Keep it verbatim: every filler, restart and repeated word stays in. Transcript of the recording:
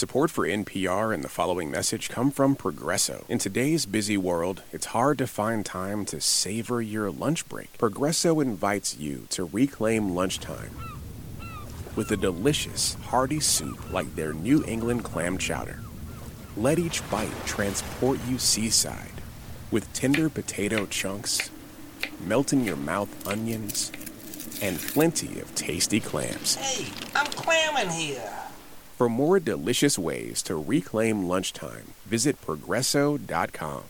Support for N P R and the following message come from Progresso. In today's busy world, it's hard to find time to savor your lunch break. Progresso invites you to reclaim lunchtime with a delicious, hearty soup like their New England clam chowder. Let each bite transport you seaside with tender potato chunks, melt-in-your-mouth onions, and plenty of tasty clams. Hey, I'm clamming here. For more delicious ways to reclaim lunchtime, visit Progresso dot com.